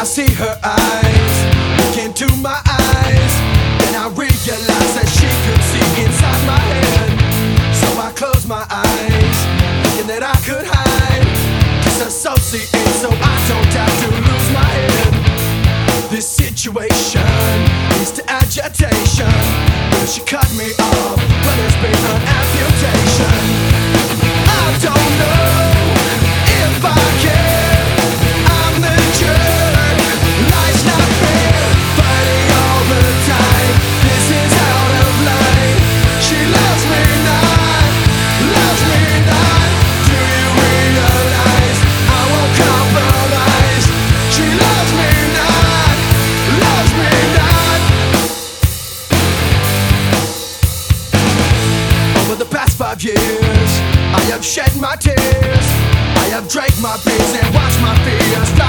I see her eyes look into my eyes, and I realize that she could see inside my head. So I close my eyes, thinking that I could hide, disassociate so I don't have to lose my head. This situation leads to agitation. Will she cut me off? Well, there's been an amputation. I don't know if I can. I'm the jerk. Life's not fair. Fighting all the time. This is out of line. She loves me not. Loves me not. Do you realize I won't compromise? She loves me not. Loves me not. Over the past 5 years, I have shed my tears. I have drank my beers and watched my fears fly